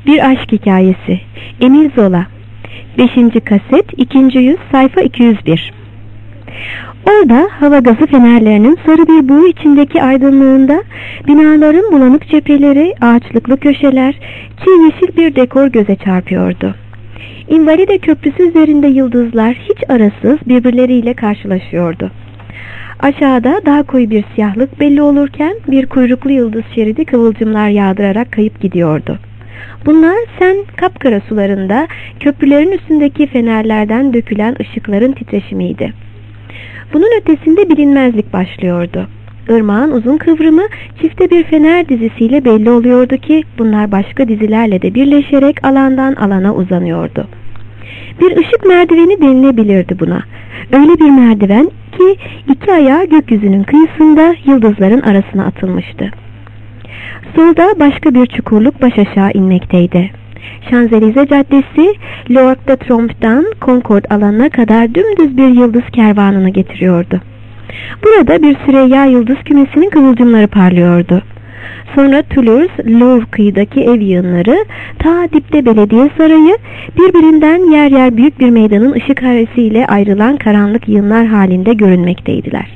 Bir aşk hikayesi. Emile Zola. 5. kaset, 2. yüz, sayfa 201. Orada hava gazı fenerlerinin sarı bir buğu içindeki aydınlığında binaların bulanık cepheleri, ağaçlıklı köşeler, çiğ yeşil bir dekor göze çarpıyordu. İnvalide Köprüsü üzerinde yıldızlar hiç arasız birbirleriyle karşılaşıyordu. Aşağıda daha koyu bir siyahlık belli olurken bir kuyruklu yıldız şeridi kıvılcımlar yağdırarak kayıp gidiyordu. Bunlar Sen kapkara sularında köprülerin üstündeki fenerlerden dökülen ışıkların titreşimiydi. Bunun ötesinde bilinmezlik başlıyordu. Irmağın uzun kıvrımı çifte bir fener dizisiyle belli oluyordu ki bunlar başka dizilerle de birleşerek alandan alana uzanıyordu. Bir ışık merdiveni denilebilirdi buna. Öyle bir merdiven ki iki ayağı gökyüzünün kıyısında yıldızların arasına atılmıştı. Solda başka bir çukurluk baş aşağı inmekteydi. Şanzelize Caddesi, L'Arc de Triomphe'dan Concorde alanına kadar dümdüz bir yıldız kervanını getiriyordu. Burada bir Süreyya yıldız kümesinin kıvılcımları parlıyordu. Sonra Toulouse, Louvre kıyıdaki ev yığınları, ta dipte belediye sarayı, birbirinden yer yer büyük bir meydanın ışık haresiyle ayrılan karanlık yığınlar halinde görünmekteydiler.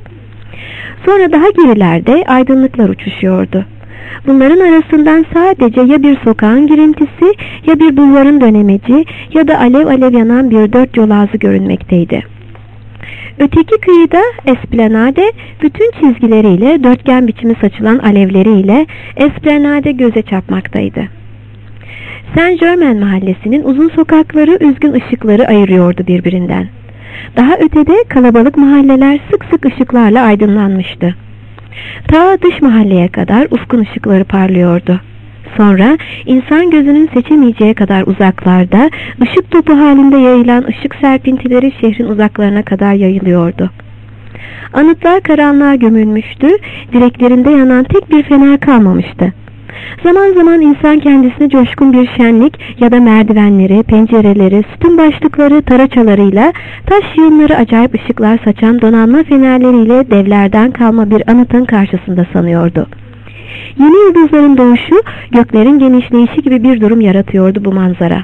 Sonra daha gerilerde aydınlıklar uçuşuyordu. Bunların arasından sadece ya bir sokağın girintisi, ya bir bulvarın dönemeci, ya da alev alev yanan bir dört yol ağzı görünmekteydi. Öteki kıyıda Esplanade bütün çizgileriyle, dörtgen biçimi saçılan alevleriyle Esplanade göze çarpmaktaydı. Saint-Germain mahallesinin uzun sokakları üzgün ışıkları ayırıyordu birbirinden. Daha ötede kalabalık mahalleler sık sık ışıklarla aydınlanmıştı. Ta dış mahalleye kadar ufkun ışıkları parlıyordu. Sonra insan gözünün seçemeyeceği kadar uzaklarda ışık topu halinde yayılan ışık serpintileri şehrin uzaklarına kadar yayılıyordu. Anıtlar karanlığa gömülmüştü, direklerinde yanan tek bir fener kalmamıştı. Zaman zaman insan kendisini coşkun bir şenlik ya da merdivenleri, pencereleri, sütun başlıkları, taraçalarıyla, taş yığınları acayip ışıklar saçan donanma fenerleriyle devlerden kalma bir anıtın karşısında sanıyordu. Yeni yıldızların doğuşu, göklerin genişleyişi gibi bir durum yaratıyordu bu manzara.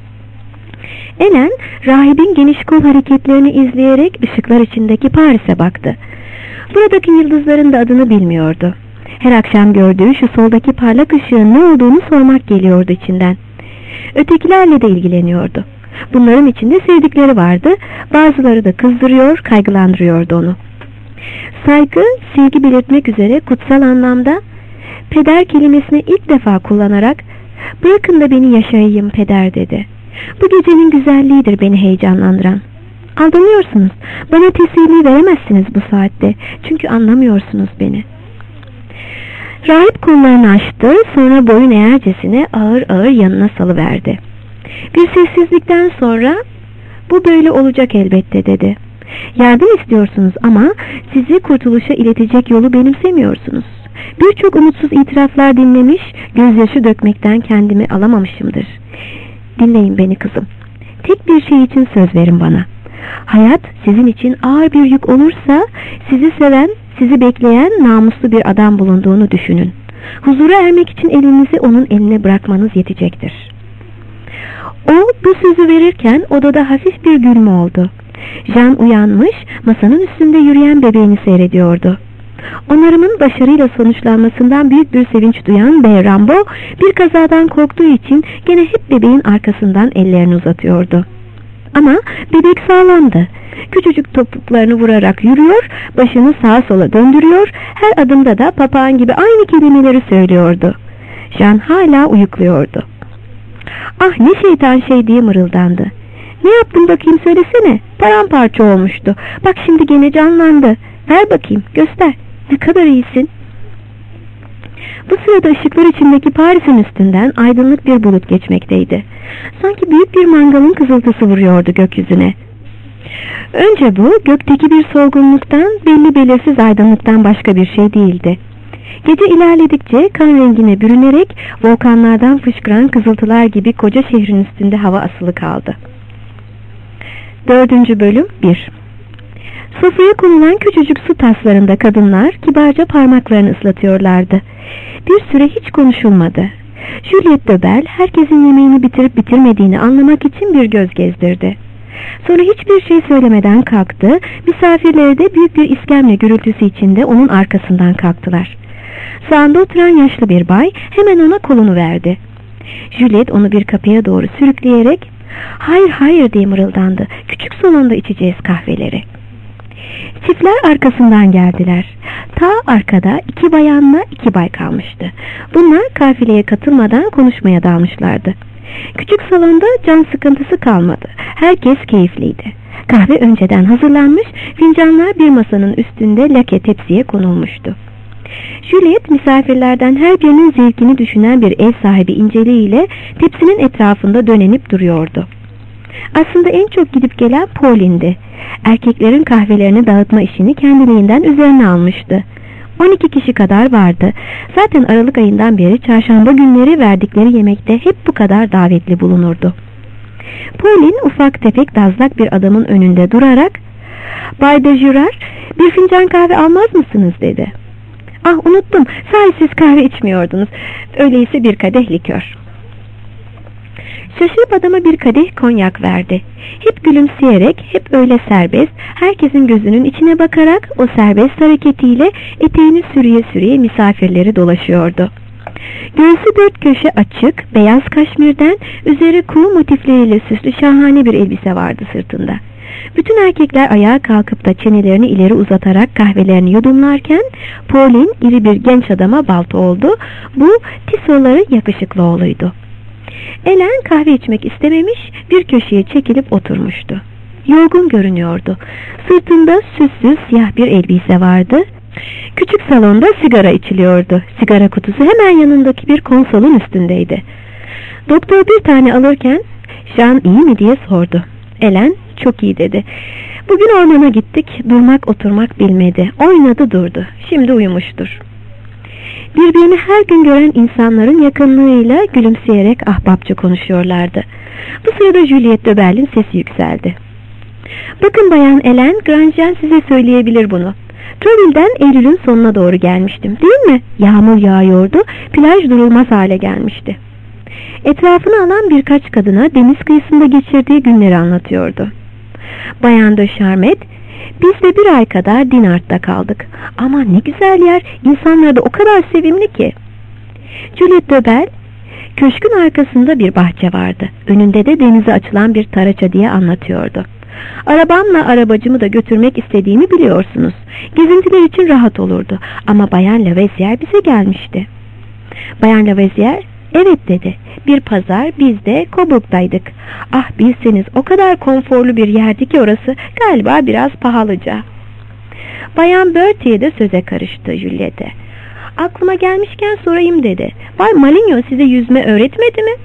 Ellen, rahibin geniş kol hareketlerini izleyerek ışıklar içindeki Paris'e baktı. Buradaki yıldızların da adını bilmiyordu. Her akşam gördüğü şu soldaki parlak ışığın ne olduğunu sormak geliyordu içinden. Ötekilerle de ilgileniyordu. Bunların içinde sevdikleri vardı, bazıları da kızdırıyor, kaygılandırıyordu onu. Saygı, sevgi belirtmek üzere kutsal anlamda peder kelimesini ilk defa kullanarak "Bırakın da beni yaşayayım peder" dedi. "Bu gecenin güzelliğidir beni heyecanlandıran. Aldanıyorsunuz, bana teselli veremezsiniz bu saatte, çünkü anlamıyorsunuz beni." Rahip kollarını açtı, sonra boyun eğercesine ağır ağır yanına salıverdi. Bir sessizlikten sonra "Bu böyle olacak elbette" dedi. "Yardım istiyorsunuz ama sizi kurtuluşa iletecek yolu benimsemiyorsunuz. Birçok umutsuz itiraflar dinlemiş, gözyaşı dökmekten kendimi alamamışımdır. Dinleyin beni kızım. Tek bir şey için söz verin bana. Hayat sizin için ağır bir yük olursa, sizi seven, sizi bekleyen namuslu bir adam bulunduğunu düşünün. Huzura ermek için elinizi onun eline bırakmanız yetecektir." O bu sözü verirken odada hafif bir gülme oldu. Jean uyanmış, masanın üstünde yürüyen bebeğini seyrediyordu. Onarımın başarıyla sonuçlanmasından büyük bir sevinç duyan Bey Rambo, bir kazadan korktuğu için gene hep bebeğin arkasından ellerini uzatıyordu. Ama bebek sağlamdı. Küçücük topuklarını vurarak yürüyor, başını sağa sola döndürüyor, her adımda da papağan gibi aynı kelimeleri söylüyordu. Jean hala uyukluyordu. "Ah ne şeytan şey" diye mırıldandı. "Ne yaptın bakayım, söylesene. Paramparça olmuştu. Bak şimdi gene canlandı. Ver bakayım, göster. Ne kadar iyisin." Bu sırada ışıklar içindeki Paris'in üstünden aydınlık bir bulut geçmekteydi. Sanki büyük bir mangalın kızıltısı vuruyordu gökyüzüne. Önce bu, gökteki bir solgunluktan, belli belirsiz aydınlıktan başka bir şey değildi. Gece ilerledikçe kan rengine bürünerek volkanlardan fışkıran kızıltılar gibi koca şehrin üstünde hava asılı kaldı. 4. bölüm 1. Sofraya konulan küçücük su taslarında kadınlar kibarca parmaklarını ıslatıyorlardı. Bir süre hiç konuşulmadı. Juliette de Bel herkesin yemeğini bitirip bitirmediğini anlamak için bir göz gezdirdi. Sonra hiçbir şey söylemeden kalktı. Misafirleri de büyük bir iskemle gürültüsü içinde onun arkasından kalktılar. Sağında oturan yaşlı bir bay hemen ona kolunu verdi. Juliette onu bir kapıya doğru sürükleyerek "Hayır hayır" diye mırıldandı. "Küçük salonda içeceğiz kahveleri." Çiftler arkasından geldiler. Ta arkada 2 bayanla 2 bay kalmıştı. Bunlar kafileye katılmadan konuşmaya dalmışlardı. Küçük salonda can sıkıntısı kalmadı. Herkes keyifliydi. Kahve önceden hazırlanmış, fincanlar bir masanın üstünde lake tepsiye konulmuştu. Juliette misafirlerden her birinin zevkini düşünen bir ev sahibi inceliğiyle tepsinin etrafında dönenip duruyordu. Aslında en çok gidip gelen Pauline'di. Erkeklerin kahvelerini dağıtma işini kendiliğinden üzerine almıştı. 12 kişi kadar vardı. Zaten Aralık ayından beri çarşamba günleri verdikleri yemekte hep bu kadar davetli bulunurdu. Pauline ufak tefek dazlak bir adamın önünde durarak "Bay de Jurard, bir fincan kahve almaz mısınız?" dedi. "Ah, unuttum, sahi siz kahve içmiyordunuz. Öyleyse bir kadeh likör." Şaşırıp adama bir kadeh konyak verdi. Hep gülümseyerek, hep öyle serbest, herkesin gözünün içine bakarak o serbest hareketiyle eteğini sürüye sürüye misafirleri dolaşıyordu. Göğsü 4 köşe açık, beyaz kaşmirden, üzeri kuğu motifleriyle süslü şahane bir elbise vardı sırtında. Bütün erkekler ayağa kalkıp da çenelerini ileri uzatarak kahvelerini yudumlarken Pauline iri bir genç adama balta oldu. Bu Tissot'ların yakışıklı oğluydu. Ellen kahve içmek istememiş, bir köşeye çekilip oturmuştu. Yorgun görünüyordu. Sırtında süssüz siyah bir elbise vardı. Küçük salonda sigara içiliyordu. Sigara kutusu hemen yanındaki bir konsolun üstündeydi. Doktor bir tane alırken "Jean iyi mi?" diye sordu. Ellen "Çok iyi" dedi. "Bugün ormana gittik, durmak oturmak bilmedi. Oynadı durdu. Şimdi uyumuştur." Birbirini her gün gören insanların yakınlığıyla gülümseyerek ahbapça konuşuyorlardı. Bu sırada Juliette de Bel'in sesi yükseldi. "Bakın Bayan Ellen, Grandjean size söyleyebilir bunu. Trouville'den Eylül'ün sonuna doğru gelmiştim, değil mi? Yağmur yağıyordu, plaj durulmaz hale gelmişti." Etrafını alan birkaç kadına deniz kıyısında geçirdiği günleri anlatıyordu. Bayan de Charmettes, "Biz de 1 ay kadar Dinard'da kaldık. Ama ne güzel yer, insanlar da o kadar sevimli ki." Juliette de Bel, "Köşkün arkasında bir bahçe vardı. Önünde de denize açılan bir taraça" diye anlatıyordu. "Arabamla arabacımı da götürmek istediğimi biliyorsunuz. Gezintiler için rahat olurdu. Ama Bayan Lavesière bize gelmişti." Bayan Lavesière, "Evet" dedi. "Bir pazar biz de Coburg'daydık. Ah, bilseniz o kadar konforlu bir yerdi ki orası, galiba biraz pahalıca." Bayan Berthier de söze karıştı Juliette. "Aklıma gelmişken sorayım" dedi. "Bay Malignon size yüzme öğretmedi mi?"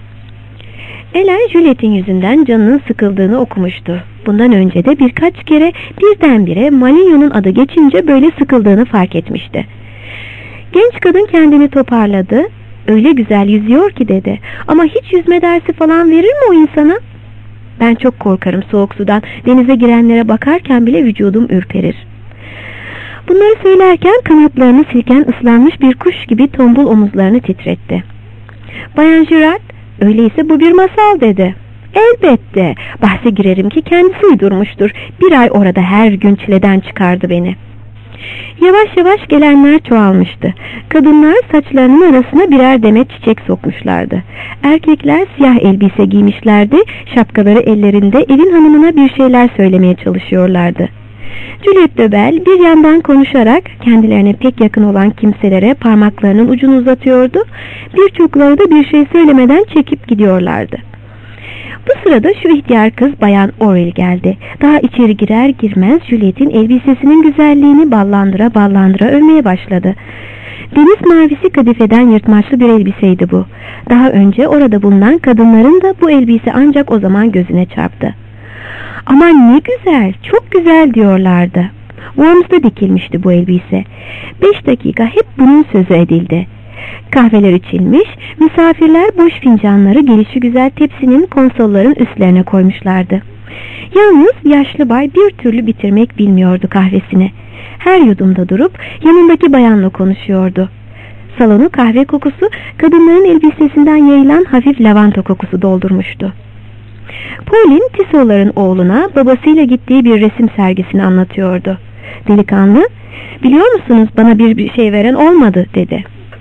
Ellen Juliette'in yüzünden canının sıkıldığını okumuştu. Bundan önce de birkaç kere birdenbire Malignon'un adı geçince böyle sıkıldığını fark etmişti. Genç kadın kendini toparladı. "Öyle güzel yüzüyor ki" dedi. "Ama hiç yüzme dersi falan verir mi o insana?" "Ben çok korkarım soğuk sudan. Denize girenlere bakarken bile vücudum ürperir." Bunları söylerken kanatlarını silken ıslanmış bir kuş gibi tombul omuzlarını titretti. Bayan Jurard, "Öyleyse bu bir masal" dedi. "Elbette. Bahse girerim ki kendisi uydurmuştur. 1 ay orada her gün çileden çıkardı beni." Yavaş yavaş gelenler çoğalmıştı. Kadınlar saçlarının arasına birer demet çiçek sokmuşlardı. Erkekler siyah elbise giymişlerdi. Şapkaları ellerinde evin hanımına bir şeyler söylemeye çalışıyorlardı. Juliette de Bel bir yandan konuşarak kendilerine pek yakın olan kimselere parmaklarının ucunu uzatıyordu. Birçokları da bir şey söylemeden çekip gidiyorlardı. Bu sırada şu ihtiyar kız Bayan Aurel geldi. Daha içeri girer girmez Juliette'in elbisesinin güzelliğini ballandıra ballandıra övmeye başladı. Deniz mavisi kadifeden yırtmaçlı bir elbiseydi bu. Daha önce orada bulunan kadınların da bu elbise ancak o zaman gözüne çarptı. "Aman ne güzel, çok güzel" diyorlardı. Worms'da dikilmişti bu elbise. 5 dakika hep bunun sözü edildi. Kahveler içilmiş, misafirler boş fincanları gelişigüzel tepsinin konsolların üstlerine koymuşlardı. Yalnız yaşlı bay bir türlü bitirmek bilmiyordu kahvesini. Her yudumda durup yanındaki bayanla konuşuyordu. Salonu kahve kokusu, kadınların elbisesinden yayılan hafif lavanta kokusu doldurmuştu. Pauline, Tissot'ların oğluna babasıyla gittiği bir resim sergisini anlatıyordu. Delikanlı, "Biliyor musunuz, bana bir şey veren olmadı," dedi.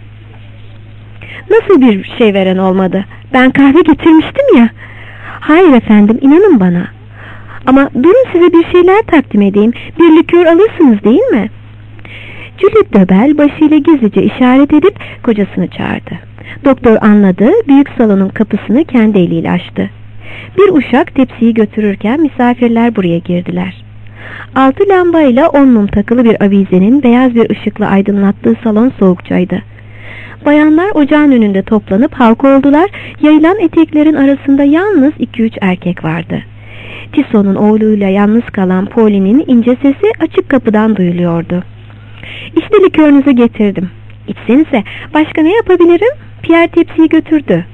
"Nasıl bir şey veren olmadı? Ben kahve getirmiştim ya." "Hayır efendim, inanın bana. Ama durun, size bir şeyler takdim edeyim. Bir likör alırsınız değil mi?" Juliette Döbel başıyla gizlice işaret edip kocasını çağırdı. Doktor anladı, büyük salonun kapısını kendi eliyle açtı. Bir uşak tepsiyi götürürken misafirler buraya girdiler. 6 lambayla 10 mum takılı bir avizenin beyaz bir ışıkla aydınlattığı salon soğukçaydı. Bayanlar ocağın önünde toplanıp halka oldular, yayılan eteklerin arasında yalnız 2-3 erkek vardı. Tissot'un oğluyla yalnız kalan Pauline'in ince sesi açık kapıdan duyuluyordu. "İşte likörünüzü getirdim. İçsenize, başka ne yapabilirim?" Pierre tepsiyi götürdü.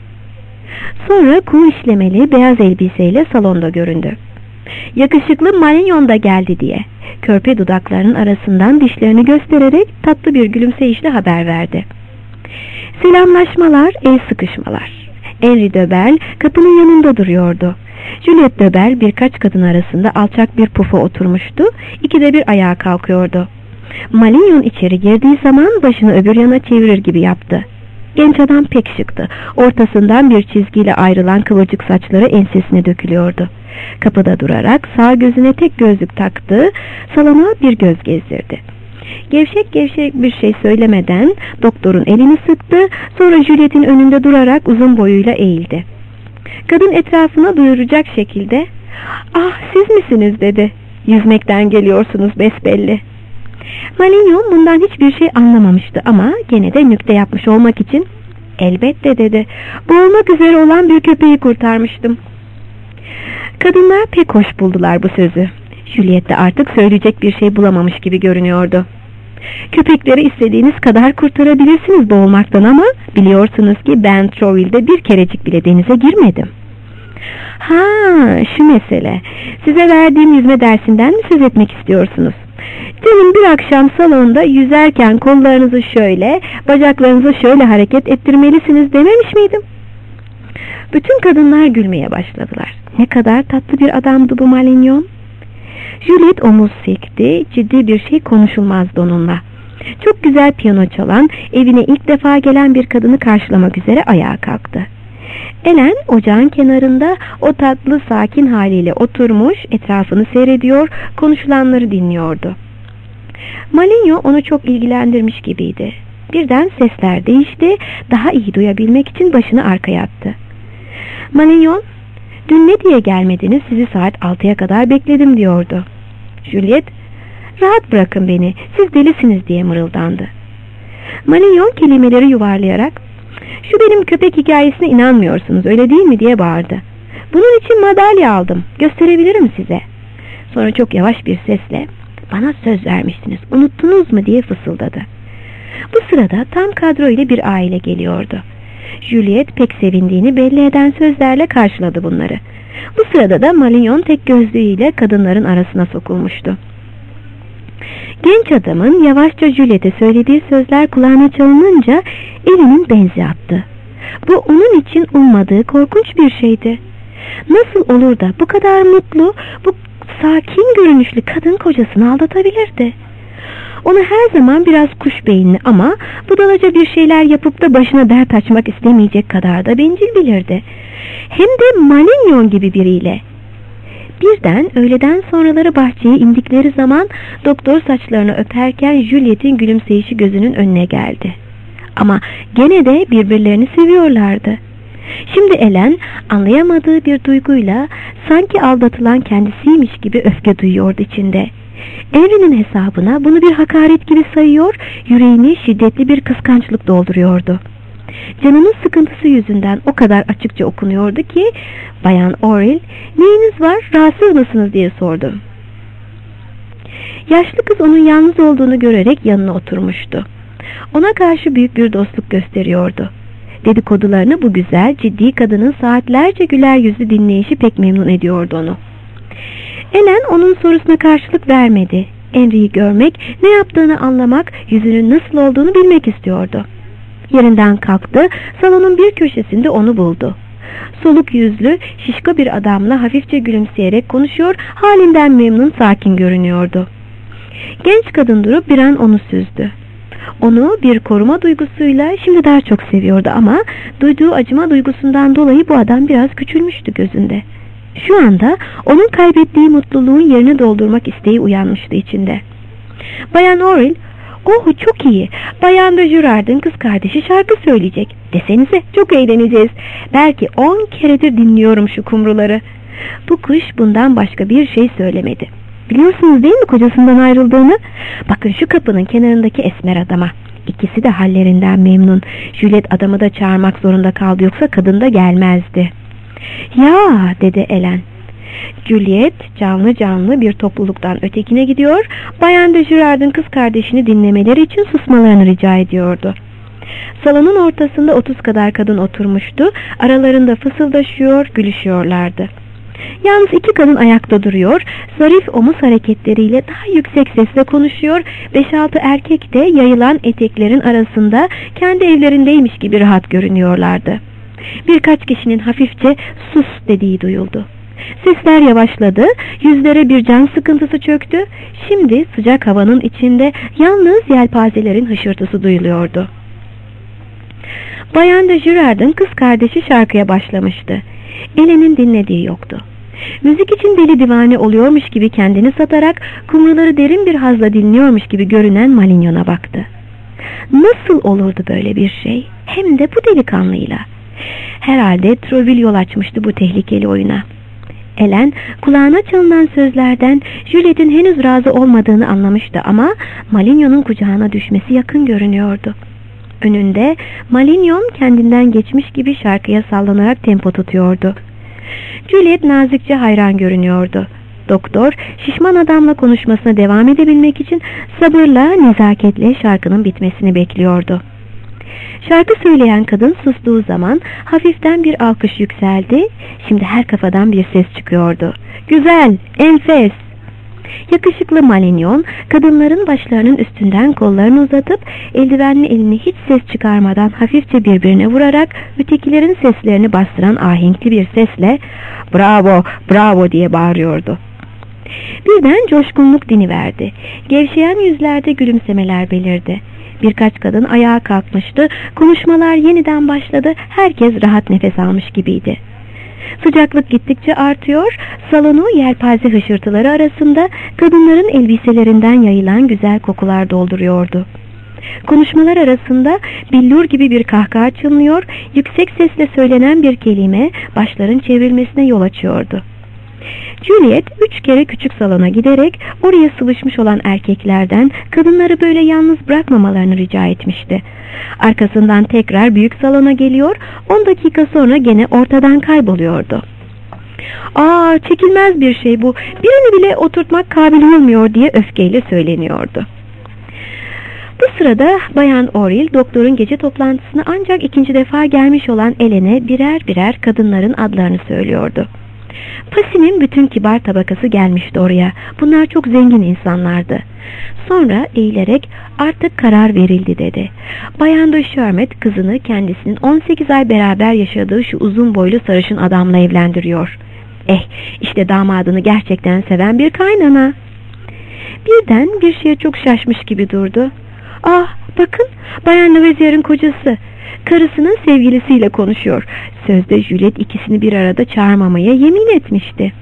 Sonra kuğu işlemeli beyaz elbiseyle salonda göründü. "Yakışıklı Malignon da geldi," diye körpe dudaklarının arasından dişlerini göstererek tatlı bir gülümseyişle haber verdi. Selamlaşmalar, el sıkışmalar. Henri Döbel kapının yanında duruyordu. Juliette Döbel birkaç kadın arasında alçak bir pufa oturmuştu, ikide bir ayağa kalkıyordu. Malignon içeri girdiği zaman başını öbür yana çevirir gibi yaptı. Genç adam pek şıktı. Ortasından bir çizgiyle ayrılan kıvırcık saçları ensesine dökülüyordu. Kapıda durarak sağ gözüne tek gözlük taktı, salona bir göz gezdirdi. Gevşek gevşek bir şey söylemeden doktorun elini sıktı, sonra Juliette'in önünde durarak uzun boyuyla eğildi. Kadın etrafına duyuracak şekilde, "Ah, siz misiniz?" dedi. "Yüzmekten geliyorsunuz besbelli." Malignon bundan hiçbir şey anlamamıştı ama gene de nükte yapmış olmak için, "Elbette," dedi. "Boğulmak üzere olan bir köpeği kurtarmıştım." Kadınlar pek hoş buldular bu sözü. Juliette de artık söyleyecek bir şey bulamamış gibi görünüyordu. "Köpekleri istediğiniz kadar kurtarabilirsiniz boğulmaktan ama biliyorsunuz ki ben Trouville'de bir kerecik bile denize girmedim." "Ha, şu mesele. Size verdiğim yüzme dersinden mi söz etmek istiyorsunuz? Canım, bir akşam salonda yüzerken kollarınızı şöyle, bacaklarınızı şöyle hareket ettirmelisiniz dememiş miydim?" Bütün kadınlar gülmeye başladılar. Ne kadar tatlı bir adamdı bu Malignon. Juliette omuz silkti, ciddi bir şey konuşulmazdı onunla. Çok güzel piyano çalan, evine ilk defa gelen bir kadını karşılamak üzere ayağa kalktı. Ellen ocağın kenarında o tatlı sakin haliyle oturmuş, etrafını seyrediyor, konuşulanları dinliyordu. Malignon onu çok ilgilendirmiş gibiydi. Birden sesler değişti, daha iyi duyabilmek için başını arkaya attı. Malignon, "Dün ne diye gelmediniz, sizi saat 6'ya kadar bekledim," diyordu. Juliette, "Rahat bırakın beni, siz delisiniz," diye mırıldandı. Malignon kelimeleri yuvarlayarak, "Şu benim köpek hikayesine inanmıyorsunuz, öyle değil mi?" diye bağırdı. "Bunun için madalya aldım, gösterebilirim size." Sonra çok yavaş bir sesle, "Bana söz vermiştiniz, unuttunuz mu?" diye fısıldadı. Bu sırada tam kadro ile bir aile geliyordu. Juliette pek sevindiğini belli eden sözlerle karşıladı bunları. Bu sırada da Malignon tek gözlüğüyle kadınların arasına sokulmuştu. Genç adamın yavaşça Juliette'e söylediği sözler kulağına çalınınca elinin benzi attı. Bu onun için ummadığı korkunç bir şeydi. Nasıl olur da bu kadar mutlu, bu sakin görünüşlü kadın kocasını aldatabilirdi? Onu her zaman biraz kuş beyinli ama budalaca bir şeyler yapıp da başına dert açmak istemeyecek kadar da bencil bilirdi. Hem de Malignon gibi biriyle. Birden öğleden sonraları bahçeye indikleri zaman doktor saçlarını öperken Juliette'in gülümseyişi gözünün önüne geldi. Ama gene de birbirlerini seviyorlardı. Şimdi Ellen anlayamadığı bir duyguyla sanki aldatılan kendisiymiş gibi öfke duyuyordu içinde. Henri'nin hesabına bunu bir hakaret gibi sayıyor, yüreğini şiddetli bir kıskançlık dolduruyordu. Canının sıkıntısı yüzünden o kadar açıkça okunuyordu ki Bayan Auril, "Neyiniz var, rahatsız mısınız?" diye sordu. Yaşlı kız onun yalnız olduğunu görerek yanına oturmuştu. Ona karşı büyük bir dostluk gösteriyordu. Dedikodularını bu güzel, ciddi kadının saatlerce güler yüzlü dinleyişi pek memnun ediyordu onu. Ellen onun sorusuna karşılık vermedi. Henri'yi görmek, ne yaptığını anlamak, yüzünün nasıl olduğunu bilmek istiyordu. Yerinden kalktı, salonun bir köşesinde onu buldu. Soluk yüzlü, şişko bir adamla hafifçe gülümseyerek konuşuyor, halinden memnun, sakin görünüyordu. Genç kadın durup bir an onu süzdü. Onu bir koruma duygusuyla şimdi daha çok seviyordu ama duyduğu acıma duygusundan dolayı bu adam biraz küçülmüştü gözünde. Şu anda onun kaybettiği mutluluğun yerini doldurmak isteği uyanmıştı içinde. Bayan Orrill, "Oh, çok iyi. Bayan de Girard'ın kız kardeşi şarkı söyleyecek. Desenize, çok eğleneceğiz. Belki 10 keredir dinliyorum şu kumruları." Bu kuş bundan başka bir şey söylemedi. "Biliyorsunuz değil mi kocasından ayrıldığını? Bakın şu kapının kenarındaki esmer adama. İkisi de hallerinden memnun. Juliet adamı da çağırmak zorunda kaldı, yoksa kadın da gelmezdi." "Ya," dedi Ellen. Juliet canlı canlı bir topluluktan ötekine gidiyor, Bayan de Girard'ın kız kardeşini dinlemeleri için susmalarını rica ediyordu. Salonun ortasında 30 kadar kadın oturmuştu, aralarında fısıldaşıyor, gülüşüyorlardı. Yalnız 2 kadın ayakta duruyor, zarif omuz hareketleriyle daha yüksek sesle konuşuyor, 5-6 erkek de yayılan eteklerin arasında kendi evlerindeymiş gibi rahat görünüyorlardı. Birkaç kişinin hafifçe "sus" dediği duyuldu. Sesler yavaşladı, yüzlere bir can sıkıntısı çöktü. Şimdi sıcak havanın içinde yalnız yelpazelerin hışırtısı duyuluyordu. Bayan de Girard'ın kız kardeşi şarkıya başlamıştı. Ellen'in dinlediği yoktu. Müzik için deli divane oluyormuş gibi kendini satarak kumruları derin bir hazla dinliyormuş gibi görünen Malignon'a baktı. Nasıl olurdu böyle bir şey? Hem de bu delikanlıyla. Herhalde Trouville yol açmıştı bu tehlikeli oyuna. Ellen kulağına çalınan sözlerden Juliet'in henüz razı olmadığını anlamıştı ama Malignon'un kucağına düşmesi yakın görünüyordu. Önünde Malignon kendinden geçmiş gibi şarkıya sallanarak tempo tutuyordu. Juliet nazikçe hayran görünüyordu. Doktor şişman adamla konuşmasına devam edebilmek için sabırla, nezaketle şarkının bitmesini bekliyordu. Şarkı söyleyen kadın sustuğu zaman hafiften bir alkış yükseldi. Şimdi her kafadan bir ses çıkıyordu. "Güzel, enfes." Yakışıklı Malignon kadınların başlarının üstünden kollarını uzatıp eldivenli elini hiç ses çıkarmadan hafifçe birbirine vurarak ötekilerin seslerini bastıran ahenkli bir sesle "Bravo, bravo" diye bağırıyordu. Birden coşkunluk diniverdi. Gevşeyen yüzlerde gülümsemeler belirdi. Birkaç kadın ayağa kalkmıştı. Konuşmalar yeniden başladı. Herkes rahat nefes almış gibiydi. Sıcaklık gittikçe artıyor. Salonu yelpaze hışırtıları arasında kadınların elbiselerinden yayılan güzel kokular dolduruyordu. Konuşmalar arasında billur gibi bir kahkaha çınlıyor, yüksek sesle söylenen bir kelime başların çevrilmesine yol açıyordu. Juliet 3 kere küçük salona giderek oraya sıvışmış olan erkeklerden kadınları böyle yalnız bırakmamalarını rica etmişti. Arkasından tekrar büyük salona geliyor, 10 dakika sonra gene ortadan kayboluyordu. "Aa, çekilmez bir şey bu, birini bile oturtmak kabil olmuyor" diye öfkeyle söyleniyordu. Bu sırada Bayan Orrill doktorun gece toplantısına ancak 2. defa gelmiş olan Ellen'e birer birer kadınların adlarını söylüyordu. Passie'nin bütün kibar tabakası gelmişti oraya. Bunlar çok zengin insanlardı. Sonra eğilerek "Artık karar verildi" dedi. Bayan de Charmette kızını kendisinin 18 ay beraber yaşadığı şu uzun boylu sarışın adamla evlendiriyor. İşte damadını gerçekten seven bir kaynana. Birden bir şeye çok şaşmış gibi durdu. "Ah, bakın, Bayan Lavazier'in kocası. Karısının sevgilisiyle konuşuyor." Sözde Juliet ikisini bir arada çağırmamaya yemin etmişti.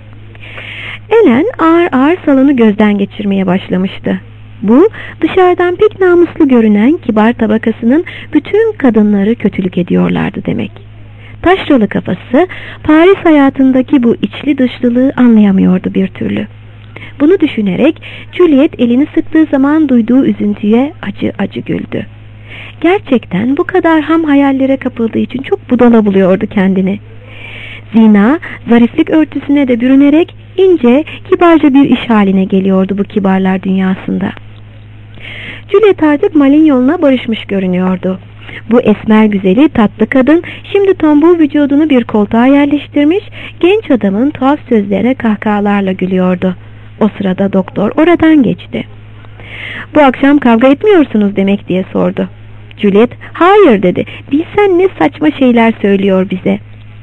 Ellen ağır ağır salonu gözden geçirmeye başlamıştı. Bu dışarıdan pek namuslu görünen kibar tabakasının bütün kadınları kötülük ediyorlardı demek. Taşralı kafası Paris hayatındaki bu içli dışlılığı anlayamıyordu bir türlü. Bunu düşünerek Juliet elini sıktığı zaman duyduğu üzüntüye acı acı güldü. Gerçekten bu kadar ham hayallere kapıldığı için çok budala buluyordu kendini. Zina, zariflik örtüsüne de bürünerek ince, kibarca bir iş haline geliyordu bu kibarlar dünyasında. Juliet artık Malignon'la barışmış görünüyordu. Bu esmer güzeli tatlı kadın şimdi tombul vücudunu bir koltuğa yerleştirmiş, genç adamın tuhaf sözlerine kahkahalarla gülüyordu. O sırada doktor oradan geçti. "Bu akşam kavga etmiyorsunuz demek" diye sordu. Juliet, hayır dedi. Bilsen ne saçma şeyler söylüyor bize.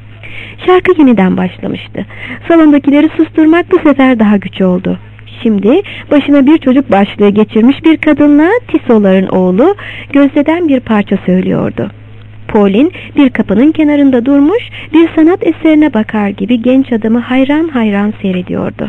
Şarkı yeniden başlamıştı. Salondakileri susturmak bu sefer daha güç oldu. Şimdi başına bir çocuk başlığı geçirmiş bir kadınla Tissot'ların oğlu Gözde'den bir parça söylüyordu. Pauline bir kapının kenarında durmuş, bir sanat eserine bakar gibi genç adamı hayran hayran seyrediyordu.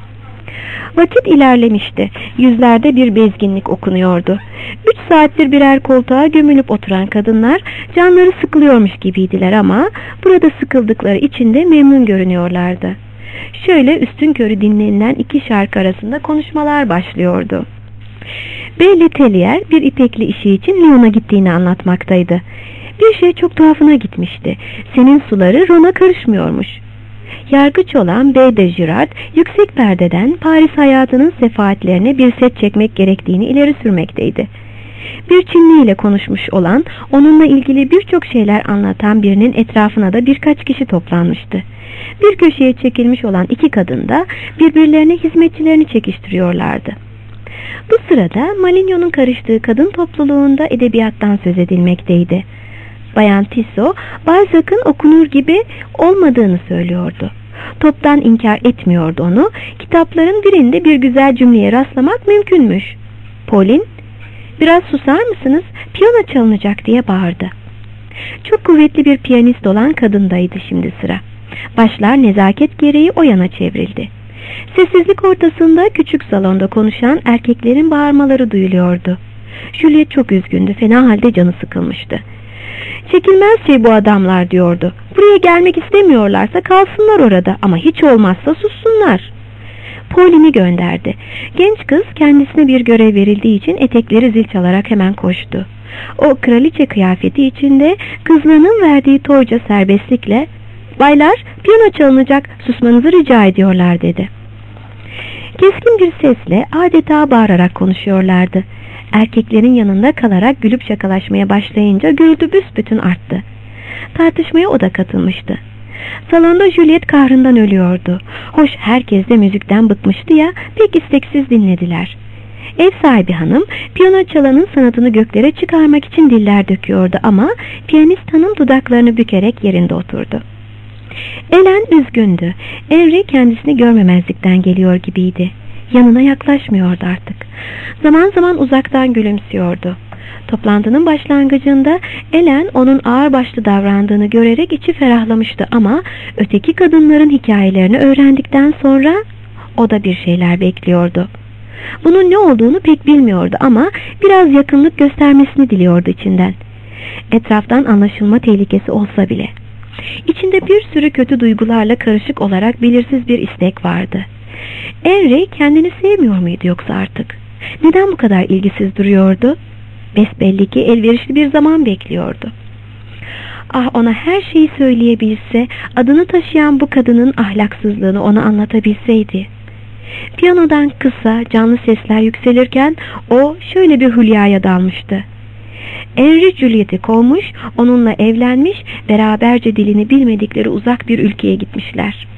Vakit ilerlemişti. Yüzlerde bir bezginlik okunuyordu. 3 saattir birer koltuğa gömülüp oturan kadınlar canları sıkılıyormuş gibiydiler ama burada sıkıldıkları için de memnun görünüyorlardı. Şöyle üstünkörü dinlenilen 2 şarkı arasında konuşmalar başlıyordu. Bey Letelier bir ipekli işi için Lyon'a gittiğini anlatmaktaydı. Bir şey çok tuhafına gitmişti. Senin suları Ron'a karışmıyormuş. Yargıç olan Bey de Girard yüksek perdeden Paris hayatının sefahatlerine bir set çekmek gerektiğini ileri sürmekteydi. Bir Çinli ile konuşmuş olan, onunla ilgili birçok şeyler anlatan birinin etrafına da birkaç kişi toplanmıştı. Bir köşeye çekilmiş olan 2 kadın da birbirlerine hizmetçilerini çekiştiriyorlardı. Bu sırada Malignon'un karıştığı kadın topluluğunda edebiyattan söz edilmekteydi. Bayan Tissot, Balzac'ın okunur gibi olmadığını söylüyordu. Toptan inkar etmiyordu onu. Kitapların birinde bir güzel cümleye rastlamak mümkünmüş. Pauline, biraz susar mısınız? Piyano çalınacak diye bağırdı. Çok kuvvetli bir piyanist olan kadındaydı şimdi sıra. Başlar nezaket gereği o yana çevrildi. Sessizlik ortasında küçük salonda konuşan erkeklerin bağırmaları duyuluyordu. Juliet çok üzgündü, fena halde canı sıkılmıştı. Çekilmez şey bu adamlar diyordu. Buraya gelmek istemiyorlarsa kalsınlar orada ama hiç olmazsa sussunlar. Pauline'i gönderdi. Genç kız kendisine bir görev verildiği için etekleri zil çalarak hemen koştu. O kraliçe kıyafeti içinde kızlığının verdiği toyca serbestlikle "Baylar, piyano çalınacak, susmanızı rica ediyorlar" dedi. Keskin bir sesle adeta bağırarak konuşuyorlardı. Erkeklerin yanında kalarak gülüp şakalaşmaya başlayınca gürültü büsbütün arttı. Tartışmaya o da katılmıştı. Salonda Juliet kahrından ölüyordu. Hoş herkes de müzikten bıkmıştı ya, pek isteksiz dinlediler. Ev sahibi hanım piyano çalanın sanatını göklere çıkarmak için diller döküyordu ama piyanist hanım dudaklarını bükerek yerinde oturdu. Ellen üzgündü. Henry kendisini görmemezlikten geliyor gibiydi. Yanına yaklaşmıyordu artık. Zaman zaman uzaktan gülümsüyordu. Toplantının başlangıcında Ellen onun ağırbaşlı davrandığını görerek içi ferahlamıştı ama öteki kadınların hikayelerini öğrendikten sonra o da bir şeyler bekliyordu. Bunun ne olduğunu pek bilmiyordu ama biraz yakınlık göstermesini diliyordu içinden. Etraftan anlaşılma tehlikesi olsa bile. İçinde bir sürü kötü duygularla karışık olarak belirsiz bir istek vardı. Henry kendini sevmiyor muydu yoksa artık? Neden bu kadar ilgisiz duruyordu? Besbelli ki elverişli bir zaman bekliyordu. Ah, ona her şeyi söyleyebilse, adını taşıyan bu kadının ahlaksızlığını ona anlatabilseydi. Piyanodan kısa, canlı sesler yükselirken o şöyle bir hülyaya dalmıştı. Henry Juliet'i kovmuş, onunla evlenmiş, beraberce dilini bilmedikleri uzak bir ülkeye gitmişler.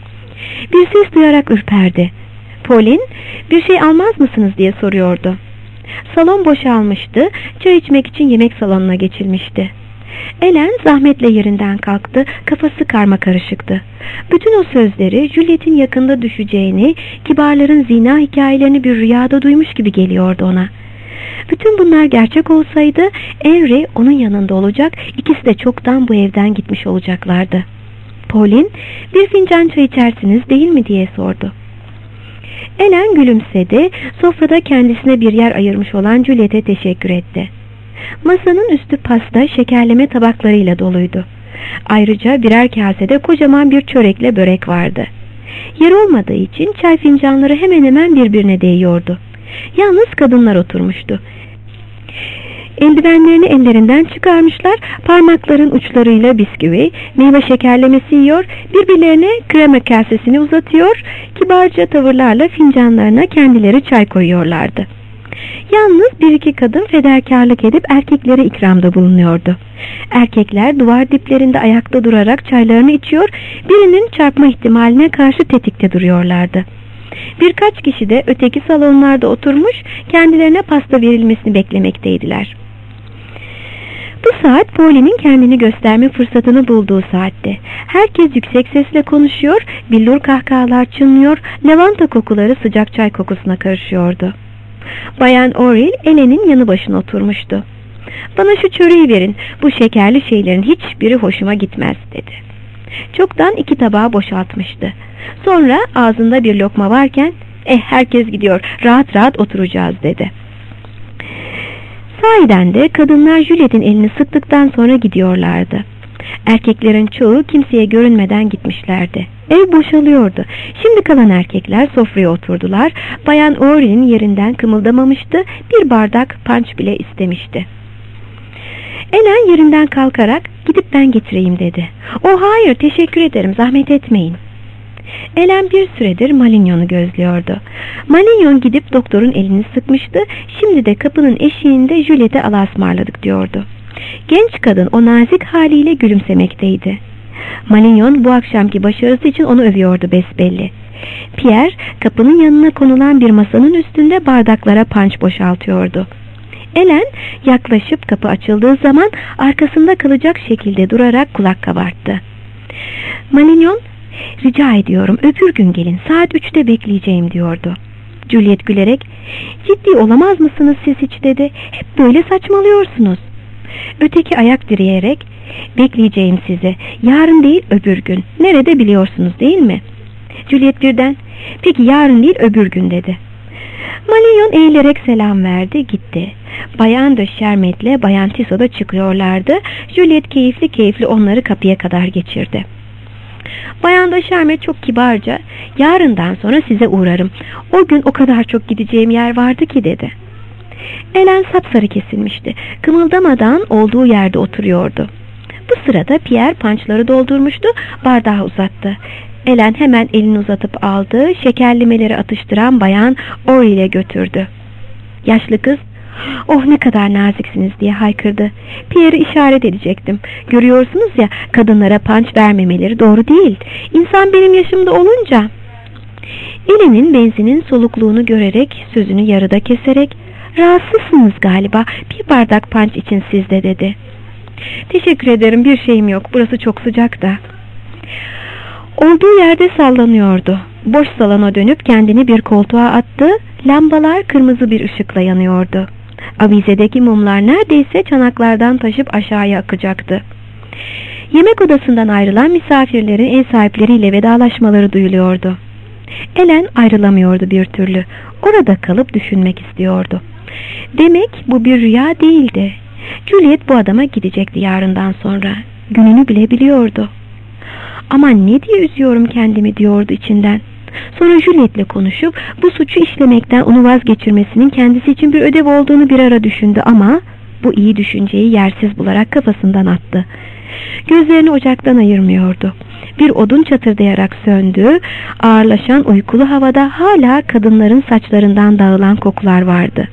Bir ses duyarak ürperdi. Pauline, bir şey almaz mısınız diye soruyordu. Salon boşalmıştı, çay içmek için yemek salonuna geçilmişti. Ellen zahmetle yerinden kalktı, kafası karmakarışıktı. Bütün o sözleri Juliet'in yakında düşeceğini, kibarların zina hikayelerini bir rüyada duymuş gibi geliyordu ona. Bütün bunlar gerçek olsaydı Henry onun yanında olacak, ikisi de çoktan bu evden gitmiş olacaklardı. Pauline, bir fincan çay içersiniz değil mi diye sordu. Ellen gülümsedi, sofrada kendisine bir yer ayırmış olan Juliet'e teşekkür etti. Masanın üstü pasta, şekerleme tabaklarıyla doluydu. Ayrıca birer kasede kocaman bir çörekle börek vardı. Yer olmadığı için çay fincanları hemen hemen birbirine değiyordu. Yalnız kadınlar oturmuştu. Eldivenlerini ellerinden çıkarmışlar, parmakların uçlarıyla bisküvi, meyve şekerlemesi yiyor, birbirlerine krema kasesini uzatıyor, kibarca tavırlarla fincanlarına kendileri çay koyuyorlardı. Yalnız bir iki kadın fedakarlık edip erkeklere ikramda bulunuyordu. Erkekler duvar diplerinde ayakta durarak çaylarını içiyor, birinin çarpma ihtimaline karşı tetikte duruyorlardı. Birkaç kişi de öteki salonlarda oturmuş, kendilerine pasta verilmesini beklemekteydiler. Bu saat Polly'nin kendini gösterme fırsatını bulduğu saatti. Herkes yüksek sesle konuşuyor, billur kahkahalar çınlıyor, lavanta kokuları sıcak çay kokusuna karışıyordu. Bayan Orrill Ellen'in yanı başına oturmuştu. "Bana şu çöreği verin, bu şekerli şeylerin hiçbiri hoşuma gitmez," dedi. Çoktan 2 tabağı boşaltmıştı. Sonra ağzında bir lokma varken, herkes gidiyor, rahat rahat oturacağız," dedi. Sahiden de kadınlar Juliet'in elini sıktıktan sonra gidiyorlardı. Erkeklerin çoğu kimseye görünmeden gitmişlerdi. Ev boşalıyordu. Şimdi kalan erkekler sofraya oturdular. Bayan Orrill'in yerinden kımıldamamıştı. Bir bardak punch bile istemişti. Ellen yerinden kalkarak "Gidip ben getireyim," dedi. "Oh hayır, teşekkür ederim, zahmet etmeyin." Ellen bir süredir Malignon'u gözlüyordu. Malignon gidip doktorun elini sıkmıştı. Şimdi de kapının eşiğinde Juliet'e Allah'a ısmarladık diyordu. Genç kadın o nazik haliyle gülümsemekteydi. Malignon bu akşamki başarısı için onu övüyordu besbelli. Pierre kapının yanına konulan bir masanın üstünde bardaklara punch boşaltıyordu. Ellen yaklaşıp kapı açıldığı zaman arkasında kalacak şekilde durarak kulak kabarttı. Malignon, "Rica ediyorum, öbür gün gelin, saat 3'te bekleyeceğim," diyordu. Juliet gülerek, "Ciddi olamaz mısınız siz hiç?" dedi. "Hep böyle saçmalıyorsunuz." Öteki ayak direyerek, "Bekleyeceğim sizi, yarın değil öbür gün, nerede biliyorsunuz değil mi?" Juliet birden, "Peki yarın değil öbür gün," dedi. Malignon eğilerek selam verdi, gitti. Bayan de Şermet'le Bayan Tissot da çıkıyorlardı. Juliet keyifli keyifli onları kapıya kadar geçirdi. Bayan de Şermet çok kibarca, "Yarından sonra size uğrarım. O gün o kadar çok gideceğim yer vardı ki," dedi. Ellen sapsarı kesilmişti. Kımıldamadan olduğu yerde oturuyordu. Bu sırada Pierre punchları doldurmuştu, bardağı uzattı. Ellen hemen elini uzatıp aldı, şekerlemeleri atıştıran Bayan Orrill'e götürdü. Yaşlı kız, "Oh ne kadar naziksiniz," diye haykırdı. "Pierre'i işaret edecektim. Görüyorsunuz ya, kadınlara punch vermemeleri doğru değil. İnsan benim yaşımda olunca..." Ellen'in benzinin solukluğunu görerek, sözünü yarıda keserek, "Rahatsızsınız galiba, bir bardak punch için sizde," dedi. "Teşekkür ederim, bir şeyim yok, burası çok sıcak da." Olduğu yerde sallanıyordu. Boş salona dönüp kendini bir koltuğa attı. Lambalar kırmızı bir ışıkla yanıyordu. Avizedeki mumlar neredeyse çanaklardan taşıp aşağıya akacaktı. Yemek odasından ayrılan misafirlerin ev sahipleriyle vedalaşmaları duyuluyordu. Ellen ayrılamıyordu bir türlü. Orada kalıp düşünmek istiyordu. Demek bu bir rüya değildi. Juliet bu adama gidecekti yarından sonra. Gününü bile biliyordu. "Aman ne diye üzüyorum kendimi," diyordu içinden. Sonra Juliet'le konuşup bu suçu işlemekten onu vazgeçirmesinin kendisi için bir ödev olduğunu bir ara düşündü ama bu iyi düşünceyi yersiz bularak kafasından attı. Gözlerini ocaktan ayırmıyordu. Bir odun çatırdayarak söndü. Ağırlaşan uykulu havada hala kadınların saçlarından dağılan kokular vardı.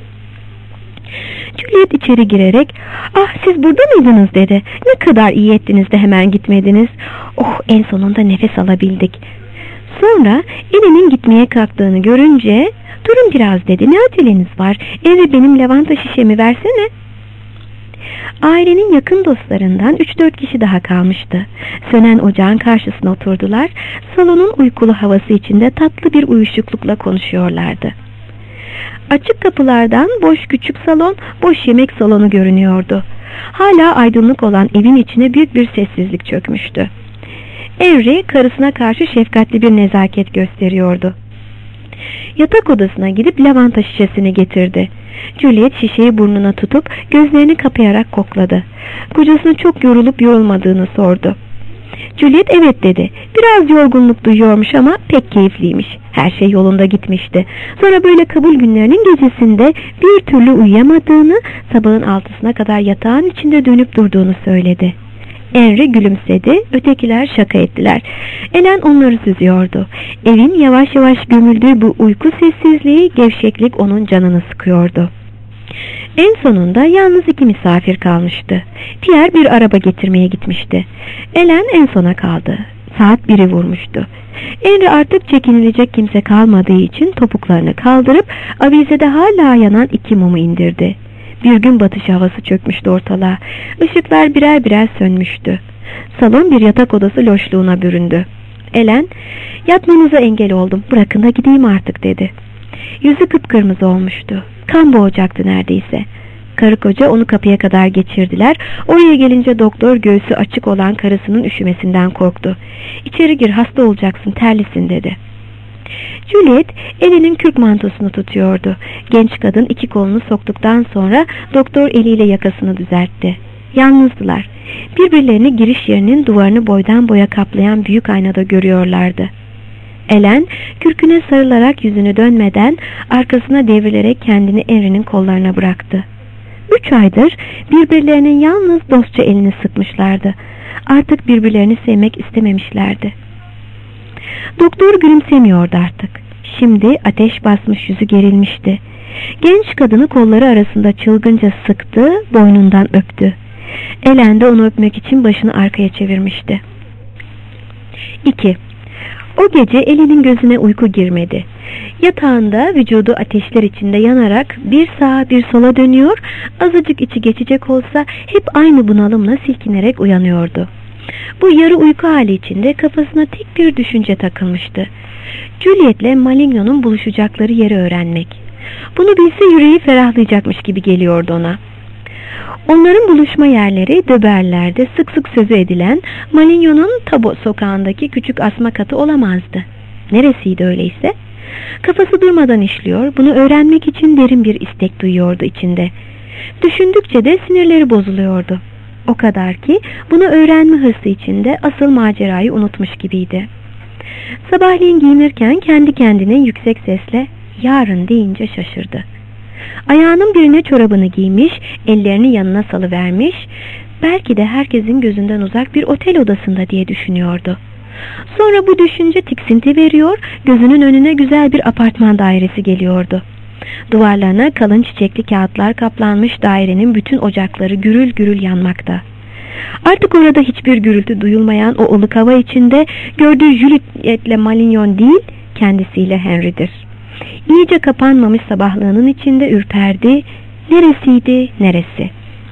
Juliet içeri girerek, "Ah siz burada mıydınız?" dedi. "Ne kadar iyi ettiniz de hemen gitmediniz. Oh en sonunda nefes alabildik." Sonra Ellen'in gitmeye kalktığını görünce, "Durun biraz," dedi. "Ne aceleniz var? Eve benim lavanta şişemi versene." Ailenin yakın dostlarından 3-4 kişi daha kalmıştı. Sönen ocağın karşısına oturdular. Salonun uykulu havası içinde tatlı bir uyuşuklukla konuşuyorlardı. Açık kapılardan boş küçük salon, boş yemek salonu görünüyordu. Hala aydınlık olan evin içine büyük bir sessizlik çökmüştü. Henry karısına karşı şefkatli bir nezaket gösteriyordu. Yatak odasına gidip lavanta şişesini getirdi. Juliet şişeyi burnuna tutup gözlerini kapayarak kokladı. Kocasının çok yorulup yorulmadığını sordu. Juliet evet dedi. Biraz yorgunluk duyuyormuş ama pek keyifliymiş. Her şey yolunda gitmişti. Sonra böyle kabul günlerinin gecesinde bir türlü uyuyamadığını, sabahın 6'sına kadar yatağın içinde dönüp durduğunu söyledi. Henry gülümsedi, ötekiler şaka ettiler. Ellen onları süzüyordu. Evin yavaş yavaş gömüldüğü bu uyku sessizliği, gevşeklik onun canını sıkıyordu. En sonunda yalnız 2 misafir kalmıştı. Pierre bir araba getirmeye gitmişti. Ellen en sona kaldı. Saat 1'i vurmuştu. Henry artık çekinilecek kimse kalmadığı için topuklarını kaldırıp avizede hala yanan 2 mumu indirdi. Bir gün batışı havası çökmüştü ortalığa. Işıklar birer birer sönmüştü. Salon bir yatak odası loşluğuna büründü. Ellen, "Yatmanıza engel oldum, bırakın da gideyim artık," dedi. Yüzü kıpkırmızı olmuştu. Kan boğacaktı neredeyse. Karı koca onu kapıya kadar geçirdiler. Oraya gelince doktor göğsü açık olan karısının üşümesinden korktu. "İçeri gir, hasta olacaksın, terlisin," dedi. Juliet Ellen'in kürk mantosunu tutuyordu. Genç kadın iki kolunu soktuktan sonra doktor eliyle yakasını düzeltti. Yalnızdılar. Birbirlerini giriş yerinin duvarını boydan boya kaplayan büyük aynada görüyorlardı. Ellen kürküne sarılarak yüzünü dönmeden arkasına devrilerek kendini Henry'nin kollarına bıraktı. 3 aydır birbirlerinin yalnız dostça elini sıkmışlardı. Artık birbirlerini sevmek istememişlerdi. Doktor gülümsemiyordu artık. Şimdi ateş basmış yüzü gerilmişti. Genç kadını kolları arasında çılgınca sıktı, boynundan öptü. Ellen de onu öpmek için başını arkaya çevirmişti. 2. O gece Ellen'in gözüne uyku girmedi. Yatağında vücudu ateşler içinde yanarak bir sağa bir sola dönüyor, azıcık içi geçecek olsa hep aynı bunalımla silkinerek uyanıyordu. Bu yarı uyku hali içinde kafasına tek bir düşünce takılmıştı. Juliet'le Maligno'nun buluşacakları yeri öğrenmek. Bunu bilse yüreği ferahlayacakmış gibi geliyordu ona. Onların buluşma yerleri Döberler'de sık sık sözü edilen Maligno'nun Tabo sokağındaki küçük asma katı olamazdı. Neresiydi öyleyse? Kafası durmadan işliyor, bunu öğrenmek için derin bir istek duyuyordu içinde. Düşündükçe de sinirleri bozuluyordu. O kadar ki bunu öğrenme hırsı içinde asıl macerayı unutmuş gibiydi. Sabahleyin giyinirken kendi kendine yüksek sesle "yarın" deyince şaşırdı. Ayağının birine çorabını giymiş, ellerini yanına salıvermiş, belki de herkesin gözünden uzak bir otel odasında diye düşünüyordu. Sonra bu düşünce tiksinti veriyor, gözünün önüne güzel bir apartman dairesi geliyordu. Duvarlarına kalın çiçekli kağıtlar kaplanmış dairenin bütün ocakları gürül gürül yanmakta. Artık orada hiçbir gürültü duyulmayan o ılık hava içinde gördüğü Juliet'le Malignon değil, kendisiyle Henry'dir. İyice kapanmamış sabahlığının içinde ürperdi. Neresiydi, neresi?